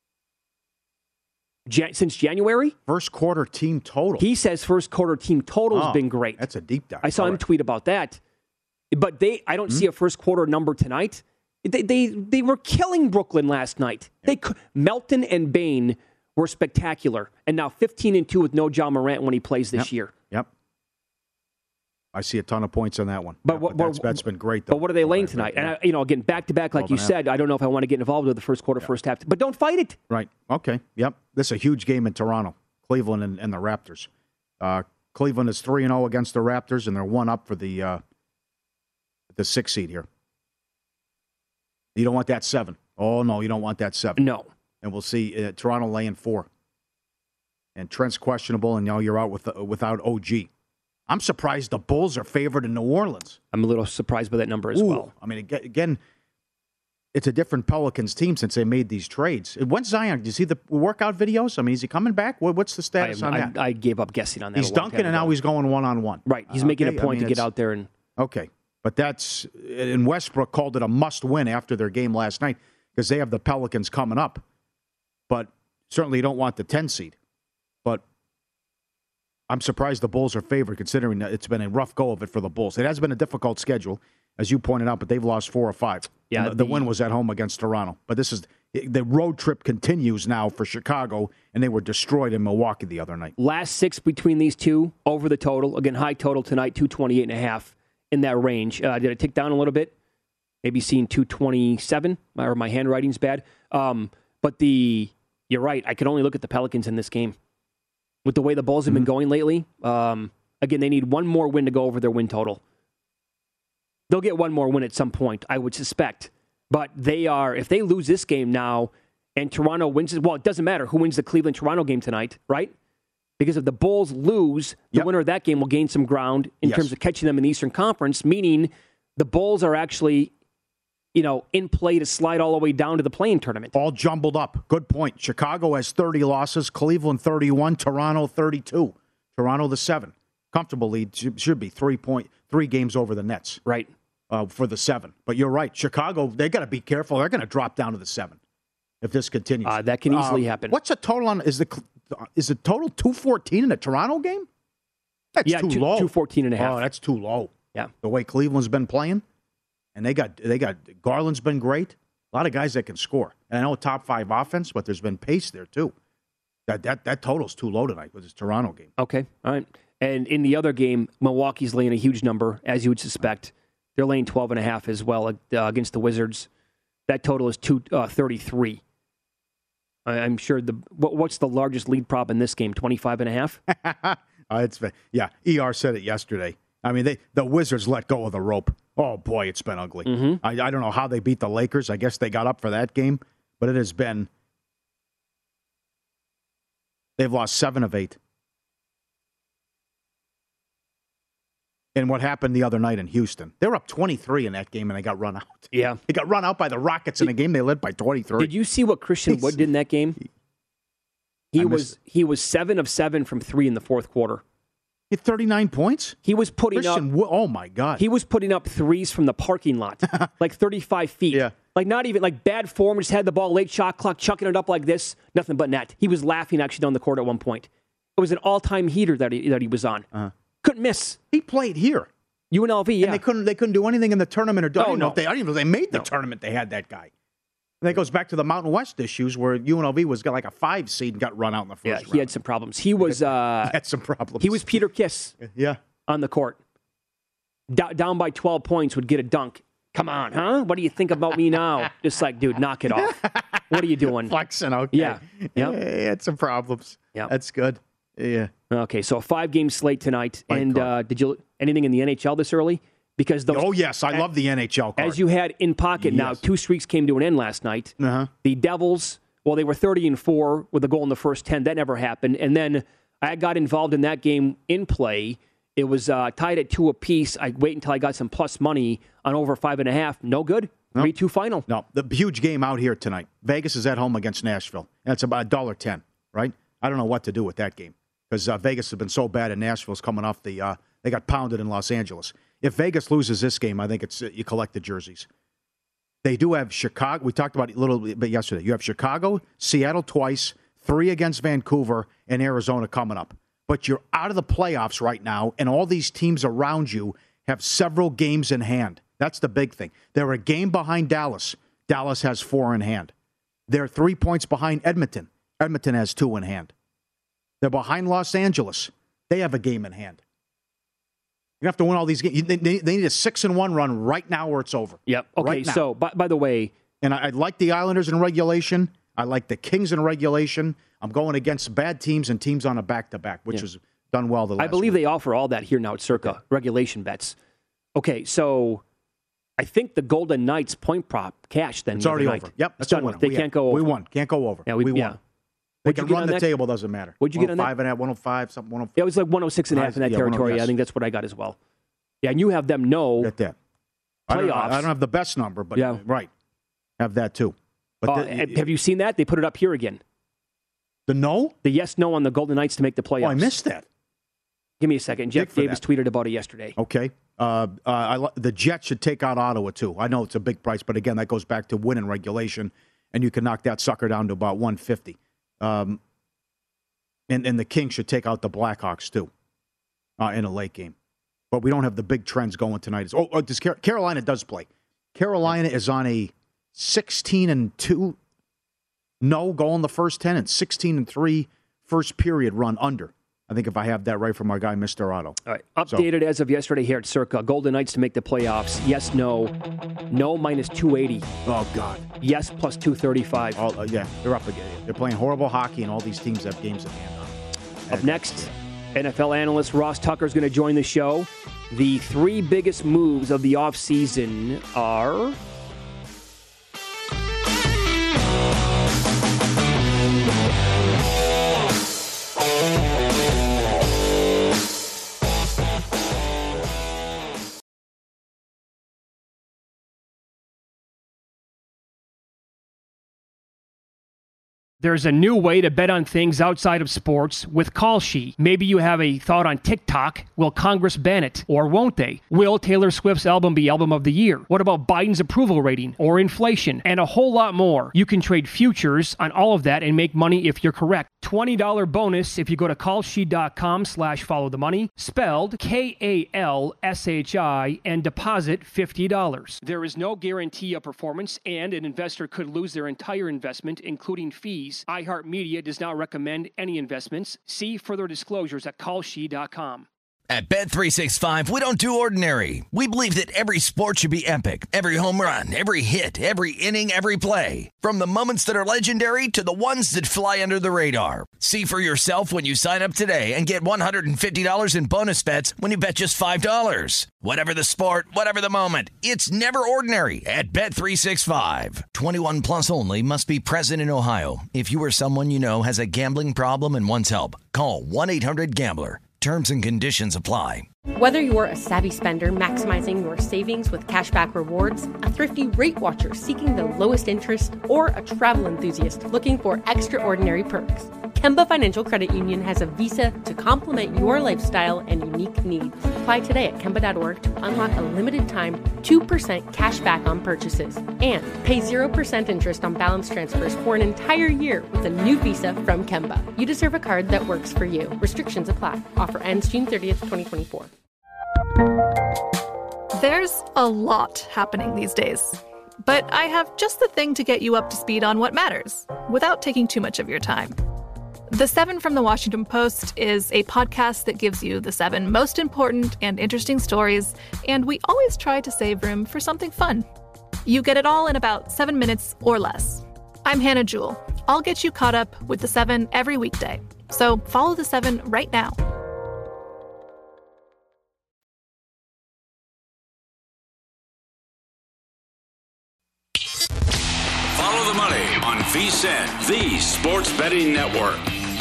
since January. First quarter team total. He says first quarter team total has been great. That's a deep dive. I saw him tweet about that. But I don't see a first quarter number tonight. They were killing Brooklyn last night. Yep. Melton and Bain were spectacular. And now 15-2 with no Ja Morant when he plays this year. Yep. I see a ton of points on that one. But that's been great, though. But what are they laying tonight? And again, back-to-back, like you said, I don't know if I want to get involved with the first quarter, first half. But don't fight it. Right. Okay. Yep. This is a huge game in Toronto, Cleveland and the Raptors. Cleveland is 3-0 against the Raptors, and they're 1 up for the 6 seed here. You don't want that 7. Oh, no, you don't want that 7. No. And we'll see Toronto laying 4. And Trent's questionable, and now you're out without OG. I'm surprised the Bulls are favored in New Orleans. I'm a little surprised by that number as well. I mean, again, it's a different Pelicans team since they made these trades. When's Zion? Do you see the workout videos? I mean, is he coming back? What's the status on that? I gave up guessing on that. He's dunking, and now he's going one-on-one. Right. He's making a point to get out there. Okay. But and Westbrook called it a must-win after their game last night because they have the Pelicans coming up. But certainly you don't want the 10 seed. But I'm surprised the Bulls are favored considering that it's been a rough go of it for the Bulls. It has been a difficult schedule, as you pointed out, but they've lost 4 or 5. Yeah, the win was at home against Toronto. But the road trip continues now for Chicago, and they were destroyed in Milwaukee the other night. Last 6 between these two, over the total. Again, high total tonight, 228.5 in that range. Did it tick down a little bit? Maybe seeing 227, or my handwriting's bad. But you're right. I could only look at the Pelicans in this game. With the way the Bulls have been going lately, again, they need one more win to go over their win total. They'll get one more win at some point, I would suspect. But if they lose this game now and Toronto wins it, well, it doesn't matter who wins the Cleveland-Toronto game tonight, right? Because if the Bulls lose, the winner of that game will gain some ground in terms of catching them in the Eastern Conference, meaning the Bulls are actually in play to slide all the way down to the play-in tournament. All jumbled up. Good point. Chicago has 30 losses, Cleveland 31, Toronto 32. Toronto the 7. Comfortable lead should be 3 games over the Nets. Right. For the 7. But you're right. Chicago, they got to be careful. They're going to drop down to the 7 if this continues. That can easily happen. What's the total on? Is the total 214 in the Toronto game? That's too low. 214.5. Oh, that's too low. Yeah. The way Cleveland's been playing. And they got Garland's been great. A lot of guys that can score. And I know top 5 offense, but there's been pace there too. That total's too low tonight with this Toronto game. Okay, all right. And in the other game, Milwaukee's laying a huge number, as you would suspect. They're laying 12.5 as well against the Wizards. That total is 233. I'm sure what's the largest lead prop in this game? 25.5. ER said it yesterday. I mean, the Wizards let go of the rope. Oh, boy, it's been ugly. Mm-hmm. I don't know how they beat the Lakers. I guess they got up for that game. But it has been... They've lost 7 of 8. And what happened the other night in Houston? They were up 23 in that game, and they got run out. Yeah. They got run out by the Rockets in a game they led by 23. Did you see what Christian Wood did in that game? He was 7 of 7 from 3 in the fourth quarter. He had 39 points? He was putting oh, my God. He was putting up threes from the parking lot, like 35 feet. Yeah. Like, not even, like, bad form, just had the ball late shot clock, chucking it up like this, nothing but net. He was laughing actually down the court at one point. It was an all-time heater that he was on. Couldn't miss. He played here. UNLV, yeah. And they couldn't do anything in the tournament. I don't even know if they made the tournament. They had that guy. And that goes back to the Mountain West issues where UNLV was like a 5 seed and got run out in the first round. Yeah, he had some problems. He had some problems. He was Peter Kiss on the court. Down by 12 points would get a dunk. Come on, huh? What do you think about me now? Just like, dude, knock it off. What are you doing? Flexing, okay. Yeah. He had some problems. Yeah. That's good. Yeah. Okay, so a 5-game slate tonight. And did you anything in the NHL this early? Because those, yes, I love the NHL card. As you had in pocket now, 2 streaks came to an end last night. The Devils, they were 30-4 with a goal in the first 10. That never happened. And then I got involved in that game in play. It was tied at 2 apiece. I wait until I got some plus money on over 5.5. No good. 3-2 final. No, the huge game out here tonight. Vegas is at home against Nashville. That's about $1.10, right? I don't know what to do with that game because Vegas has been so bad and Nashville's coming off they got pounded in Los Angeles. If Vegas loses this game, I think it's you collect the jerseys. They do have Chicago. We talked about it a little bit yesterday. You have Chicago, Seattle twice, 3 against Vancouver, and Arizona coming up. But you're out of the playoffs right now, and all these teams around you have several games in hand. That's the big thing. They're a game behind Dallas. Dallas has 4 in hand. They're 3 points behind Edmonton. Edmonton has 2 in hand. They're behind Los Angeles. They have a game in hand. You have to win all these games. They need a 6-1 run right now or it's over. Yep. Okay, right now. So, by the way... And I like the Islanders in regulation. I like the Kings in regulation. I'm going against bad teams and teams on a back-to-back, which has done well the last I believe week. they offer all that here now at Circa, regulation bets. Okay, so I think the Golden Knights point prop cashed then. It's already over. Yep, it's done. They can't go over. We won. Can't go over. Yeah, we won. They can run the table, doesn't matter. What'd you get on that? 105.5, 105, something. 105. Yeah, it was like 106.5 in that territory. Yes. I think that's what I got as well. Yeah, and you have them Get that. playoffs. I don't have the best number, but right. Have that too. But have you seen that? They put it up here again. The no? The yes-no on the Golden Knights to make the playoffs. Oh, I missed that. Give me a second. Jeff Davis tweeted about it yesterday. Okay. The Jets should take out Ottawa, too. I know it's a big price, but again, that goes back to winning regulation, and you can knock that sucker down to about 150. And the Kings should take out the Blackhawks, too, in a late game. But we don't have the big trends going tonight. Carolina does play. Carolina is on a 16-2 goal in the first 10 and 16-3 first period run under. I think if I have that right from our guy, Mr. Otto. All right. Updated as of yesterday here at Circa. Golden Knights to make the playoffs. Yes, no. No minus 280. Oh, God. Yes plus 235. They're up again. They're playing horrible hockey, and all these teams have games in hand. Up next, NFL analyst Ross Tucker is going to join the show. The 3 biggest moves of the offseason are... There's a new way to bet on things outside of sports with Kalshi. Maybe you have a thought on TikTok. Will Congress ban it? Or won't they? Will Taylor Swift's album be Album of the Year? What about Biden's approval rating? Or inflation? And a whole lot more. You can trade futures on all of that and make money if you're correct. $20 bonus if you go to kalshi.com/followthemoney, spelled KALSHI, and deposit $50. There is no guarantee of performance, and an investor could lose their entire investment, including fees. iHeartMedia does not recommend any investments. See further disclosures at kalshi.com. At Bet365, we don't do ordinary. We believe that every sport should be epic. Every home run, every hit, every inning, every play. From the moments that are legendary to the ones that fly under the radar. See for yourself when you sign up today and get $150 in bonus bets when you bet just $5. Whatever the sport, whatever the moment, it's never ordinary at Bet365. 21 plus only. Must be present in Ohio. If you or someone you know has a gambling problem and wants help, call 1-800-GAMBLER. Terms and conditions apply. Whether you're a savvy spender maximizing your savings with cashback rewards, a thrifty rate watcher seeking the lowest interest, or a travel enthusiast looking for extraordinary perks, Kemba Financial Credit Union has a visa to complement your lifestyle and unique needs. Apply today at Kemba.org to unlock a limited-time 2% cash back on purchases and pay 0% interest on balance transfers for an entire year with a new visa from Kemba. You deserve a card that works for you. Restrictions apply. Offer ends June 30th, 2024. There's a lot happening these days, but I have just the thing to get you up to speed on what matters without taking too much of your time. The 7 from the Washington Post is a podcast that gives you the 7 most important and interesting stories, and we always try to save room for something fun. You get it all in about 7 minutes or less. I'm Hannah Jewell. I'll get you caught up with the 7 every weekday. So follow the 7 right now. Follow the money on VSiN, the Sports Betting Network.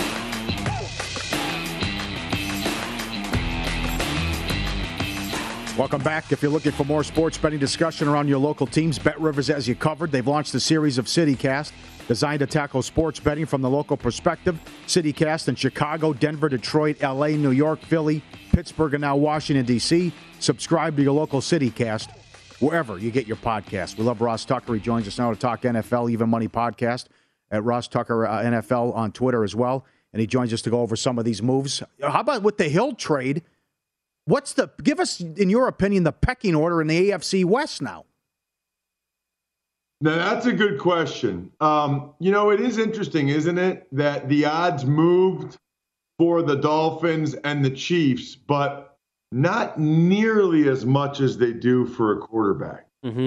Welcome back. If you're looking for more sports betting discussion around your local teams, BetRivers has you covered. They've launched a series of CityCast designed to tackle sports betting from the local perspective. CityCast in Chicago, Denver, Detroit, L.A., New York, Philly, Pittsburgh, and now Washington, D.C. Subscribe to your local CityCast wherever you get your podcast. We love Ross Tucker. He joins us now to talk NFL, Even Money Podcast at Ross Tucker NFL on Twitter as well. And he joins us to go over some of these moves. How about with the Hill trade? Give us, in your opinion, the pecking order in the AFC West now? Now, that's a good question. It is interesting, isn't it, that the odds moved for the Dolphins and the Chiefs, but not nearly as much as they do for a quarterback.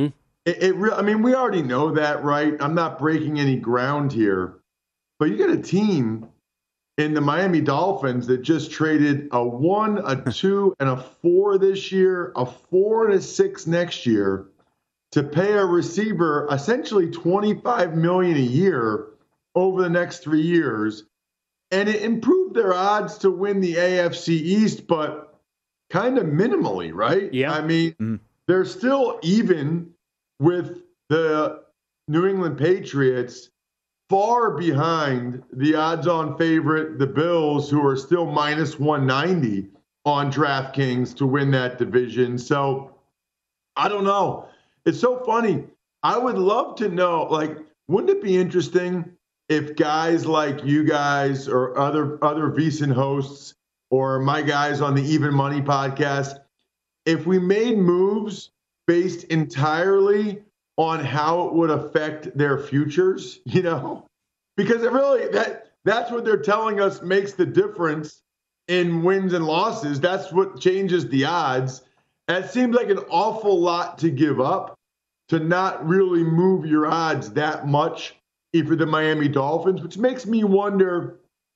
Mm-hmm. We already know that, right? I'm not breaking any ground here. But you get a team in the Miami Dolphins that just traded a 1, a 2, and a 4 this year, a 4 and a 6 next year, to pay a receiver essentially $25 million a year over the next 3 years. And it improved their odds to win the AFC East, but kind of minimally, right? Yeah. They're still even with the New England Patriots, far behind the odds-on favorite, the Bills, who are still minus 190 on DraftKings to win that division. So I don't know. It's so funny. I would love to know, wouldn't it be interesting if guys like you guys or other VSiN hosts or my guys on the Even Money podcast, if we made moves based entirely on how it would affect their futures, because it really, that's what they're telling us makes the difference in wins and losses. That's what changes the odds. And it seems like an awful lot to give up to not really move your odds that much if you're the Miami Dolphins, which makes me wonder,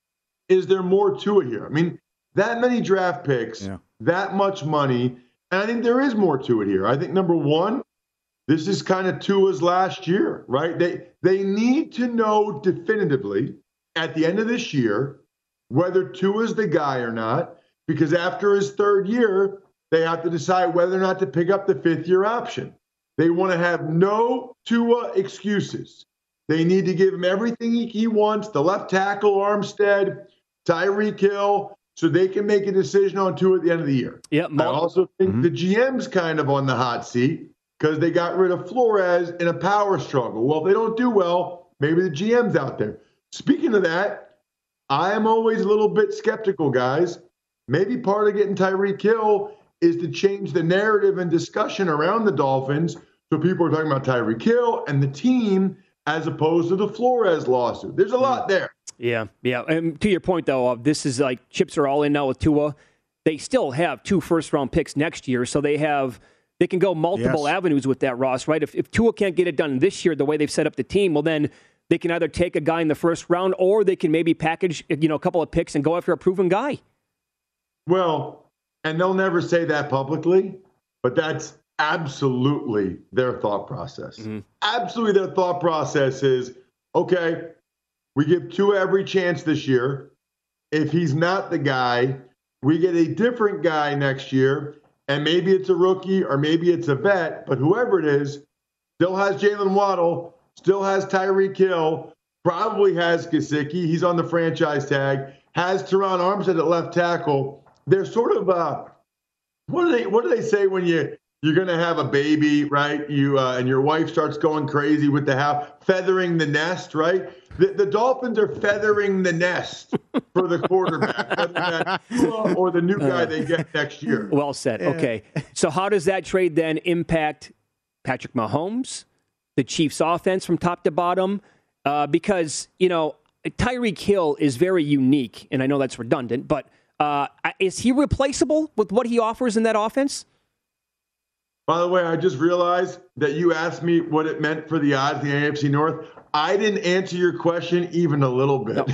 is there more to it here? That many draft picks, that much money, and I think there is more to it here. I think, number one, this is kind of Tua's last year, right? They need to know definitively at the end of this year whether Tua's the guy or not, because after his 3rd year, they have to decide whether or not to pick up the 5th-year option. They want to have no Tua excuses. They need to give him everything he wants, the left tackle, Armstead, Tyreek Hill, so they can make a decision on Tua at the end of the year. Yep. I also think the GM's kind of on the hot seat, because they got rid of Flores in a power struggle. Well, if they don't do well, maybe the GM's out there. Speaking of that, I am always a little bit skeptical, guys. Maybe part of getting Tyreek Hill is to change the narrative and discussion around the Dolphins so people are talking about Tyreek Hill and the team as opposed to the Flores lawsuit. There's a lot there. Yeah. And to your point, though, this is like chips are all in now with Tua. They still have 2 first-round picks next year, so they can go multiple avenues with that, Ross, right? If Tua can't get it done this year the way they've set up the team, well, then they can either take a guy in the first round or they can maybe package a couple of picks and go after a proven guy. Well, and they'll never say that publicly, but that's absolutely their thought process. Mm-hmm. Absolutely their thought process is, okay, we give Tua every chance this year. If he's not the guy, we get a different guy next year, and maybe it's a rookie or maybe it's a vet, but whoever it is, still has Jalen Waddle, still has Tyreek Hill, probably has Gesicki. He's on the franchise tag, has Teron Armstead at left tackle. They're sort of, what do they say when you're going to have a baby, right? You and your wife starts going crazy with the house, feathering the nest, right? The Dolphins are feathering the nest for the quarterback, whether that's or the new guy they get next year. Well said. Okay. So how does that trade then impact Patrick Mahomes, the Chiefs' offense from top to bottom? Because, Tyreek Hill is very unique, and I know that's redundant, but is he replaceable with what he offers in that offense? By the way, I just realized that you asked me what it meant for the odds in the AFC North. I didn't answer your question even a little bit.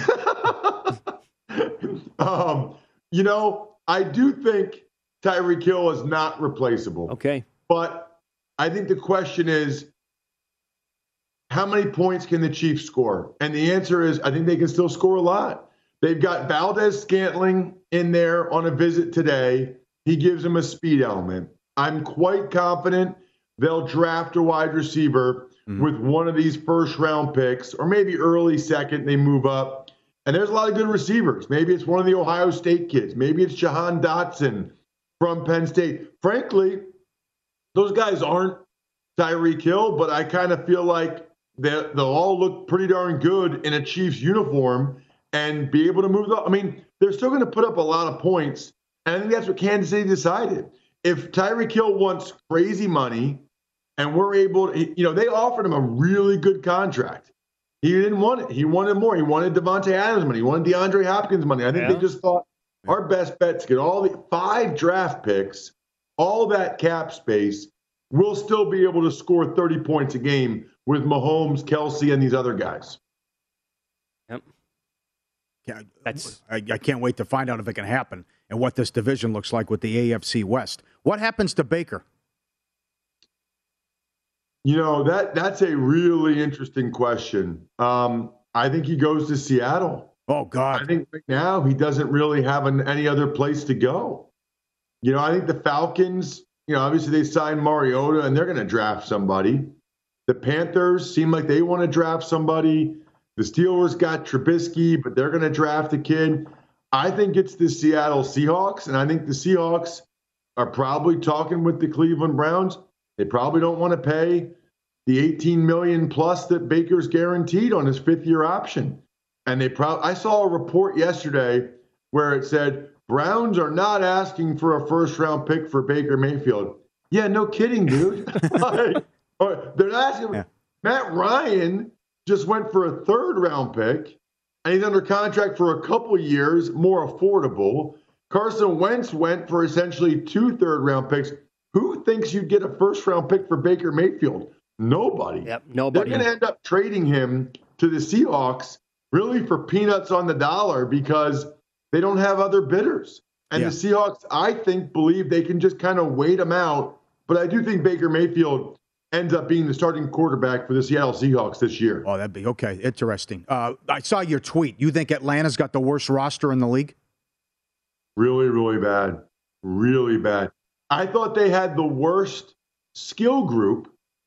No. I do think Tyreek Hill is not replaceable. Okay. But I think the question is, how many points can the Chiefs score? And the answer is, I think they can still score a lot. They've got Valdez-Scantling in there on a visit today. He gives them a speed element. I'm quite confident they'll draft a wide receiver with one of these first-round picks, or maybe early second, they move up. And there's a lot of good receivers. Maybe it's one of the Ohio State kids. Maybe it's Jahan Dotson from Penn State. Frankly, those guys aren't Tyreek Hill, but I kind of feel like they'll all look pretty darn good in a Chiefs uniform and be able to move up. I mean, they're still going to put up a lot of points, and I think that's what Kansas City decided. If Tyreek Hill wants crazy money and we're able to, they offered him a really good contract. He didn't want it. He wanted more. He wanted Devontae Adams money. He wanted DeAndre Hopkins money. I think they just thought our best bet to get all the 5 draft picks, all that cap space, we'll still be able to score 30 points a game with Mahomes, Kelsey, and these other guys. Yep. I can't wait to find out if it can happen and what this division looks like with the AFC West. What happens to Baker? That's a really interesting question. I think he goes to Seattle. Oh, God. I think right now he doesn't really have any other place to go. I think the Falcons, obviously they signed Mariota and they're going to draft somebody. The Panthers seem like they want to draft somebody. The Steelers got Trubisky, but they're going to draft a kid. I think it's the Seattle Seahawks, and I think the Seahawks are probably talking with the Cleveland Browns. They probably don't want to pay the $18 million plus that Baker's guaranteed on his 5th-year option. And I saw a report yesterday where it said Browns are not asking for a first-round pick for Baker Mayfield. Yeah, no kidding, dude. They're not asking. Yeah. Matt Ryan just went for a 3rd-round pick, and he's under contract for a couple years, more affordable. Carson Wentz went for essentially 2 third-round picks. Who thinks you'd get a first-round pick for Baker Mayfield? Nobody. Yep, nobody. They're going to end up trading him to the Seahawks really for peanuts on the dollar because they don't have other bidders. And the Seahawks, I think, believe they can just kind of wait him out. But I do think Baker Mayfield ends up being the starting quarterback for the Seattle Seahawks this year. Oh, that'd be okay. Interesting. I saw your tweet. You think Atlanta's got the worst roster in the league? Really, really bad. Really bad. I thought they had the worst skill group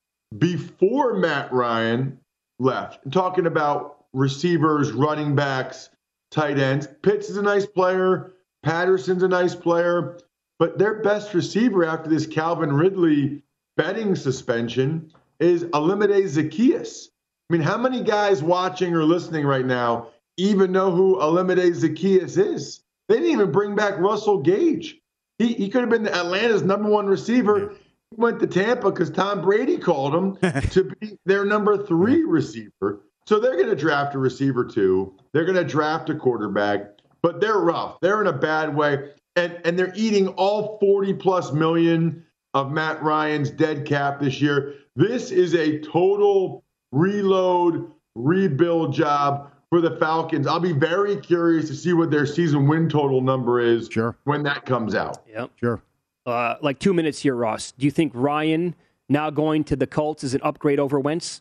before Matt Ryan left. I'm talking about receivers, running backs, tight ends. Pitts is a nice player. Patterson's a nice player. But their best receiver after this Calvin Ridley betting suspension is Olamide Zaccheaus. I mean, how many guys watching or listening right now even know who Olamide Zaccheaus is? They didn't even bring back Russell Gage. He could have been Atlanta's number 1 receiver. He went to Tampa because Tom Brady called him to be their number 3 receiver. So they're going to draft a receiver too. They're going to draft a quarterback, but they're rough. They're in a bad way. And they're eating all 40+ million of Matt Ryan's dead cap this year. This is a total reload, rebuild job for the Falcons. I'll be very curious to see what their season win total number is when that comes out. Yep. Sure. Like 2 minutes here, Ross. Do you think Ryan now going to the Colts is an upgrade over Wentz?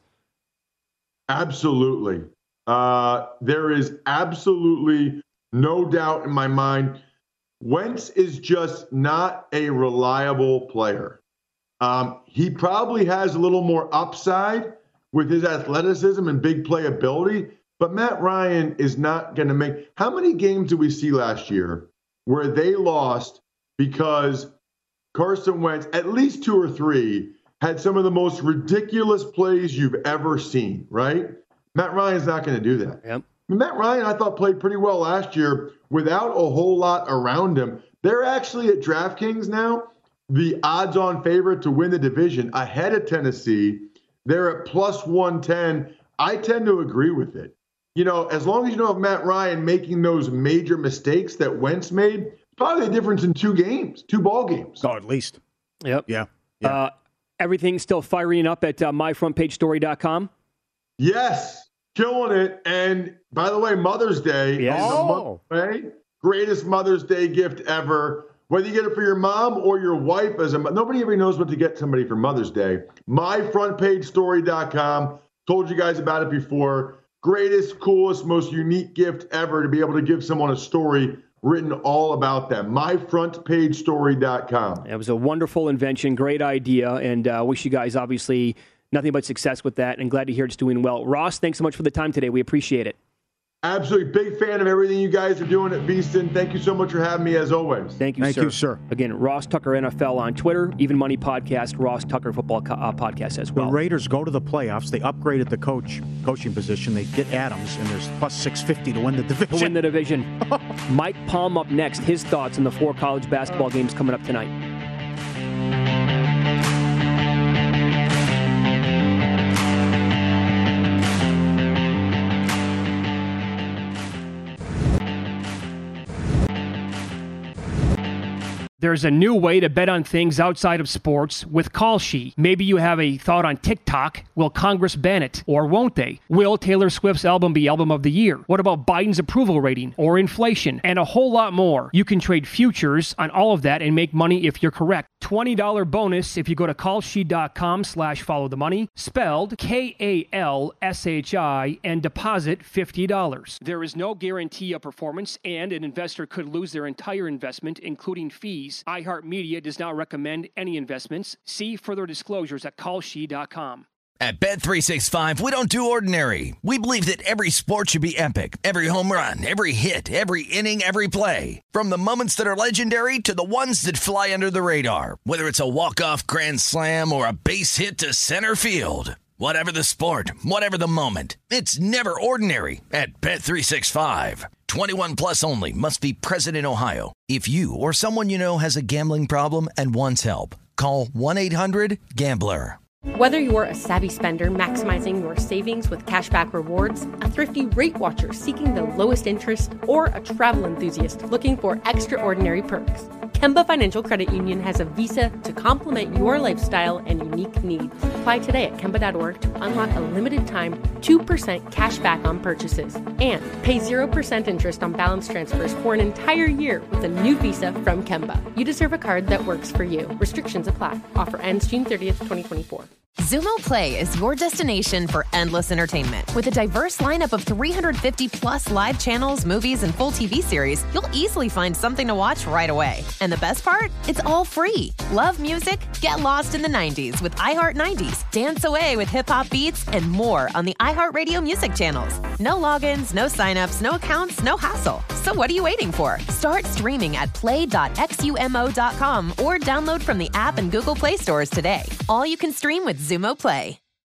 Absolutely. There is absolutely no doubt in my mind. Wentz is just not a reliable player. He probably has a little more upside with his athleticism and big playability, but Matt Ryan is not going to make. How many games did we see last year where they lost because Carson Wentz, at least 2 or 3, had some of the most ridiculous plays you've ever seen, right? Matt Ryan's not going to do that. Yep. Matt Ryan, I thought, played pretty well last year without a whole lot around him. They're actually at DraftKings now, the odds-on favorite to win the division ahead of Tennessee. They're at plus 110. I tend to agree with it. You know, as long as you don't have Matt Ryan making those major mistakes that Wentz made, probably the difference in 2 ball games. Oh, at least. Yep. Yeah. Everything's still firing up at myfrontpagestory.com? Yes. Killing it. And by the way, Mother's Day is a month away. Greatest Mother's Day gift ever. Whether you get it for your mom or your wife, nobody ever knows what to get somebody for Mother's Day. myfrontpagestory.com. Told you guys about it before. Greatest, coolest, most unique gift ever to be able to give someone a story written all about them. myfrontpagestory.com. It was a wonderful invention, great idea, and wish you guys obviously nothing but success with that, and glad to hear it's doing well. Ross, thanks so much for the time today. We appreciate it. Absolutely. Big fan of everything you guys are doing at VSiN. Thank you so much for having me, as always. Thank you, sir. Again, Ross Tucker NFL on Twitter, Even Money Podcast, Ross Tucker Football Podcast as well. The Raiders go to the playoffs. They upgraded the coaching position. They get Adams, and there's plus 650 to win the division. Mike Palm up next. His thoughts on the 4 college basketball games coming up tonight. There's a new way to bet on things outside of sports with Kalshi. Maybe you have a thought on TikTok. Will Congress ban it? Or won't they? Will Taylor Swift's album be Album of the Year? What about Biden's approval rating or inflation? And a whole lot more. You can trade futures on all of that and make money if you're correct. $20 bonus if you go to kalshi.com/followthemoney, spelled KALSHI, and deposit $50. There is no guarantee of performance, and an investor could lose their entire investment, including fees. iHeartMedia does not recommend any investments. See further disclosures at kalshi.com. At Bet365, we don't do ordinary. We believe that every sport should be epic. Every home run, every hit, every inning, every play. From the moments that are legendary to the ones that fly under the radar. Whether it's a walk-off grand slam or a base hit to center field. Whatever the sport, whatever the moment. It's never ordinary at Bet365. 21 plus only. Must be present in Ohio. If you or someone you know has a gambling problem and wants help, call 1-800-GAMBLER. Whether you're a savvy spender maximizing your savings with cashback rewards, a thrifty rate watcher seeking the lowest interest, or a travel enthusiast looking for extraordinary perks, Kemba Financial Credit Union has a visa to complement your lifestyle and unique needs. Apply today at Kemba.org to unlock a limited time 2% cash back on purchases and pay 0% interest on balance transfers for an entire year with a new visa from Kemba. You deserve a card that works for you. Restrictions apply. Offer ends June 30th, 2024. Xumo Play is your destination for endless entertainment. With a diverse lineup of 350 plus live channels, movies, and full TV series, you'll easily find something to watch right away. And the best part? It's all free. Love music? Get lost in the 90s with iHeart 90s, dance away with hip-hop beats, and more on the iHeartRadio music channels. No logins, no signups, no accounts, no hassle. So what are you waiting for? Start streaming at play.xumo.com or download from the app and Google Play stores today. All you can stream with Xumo Play.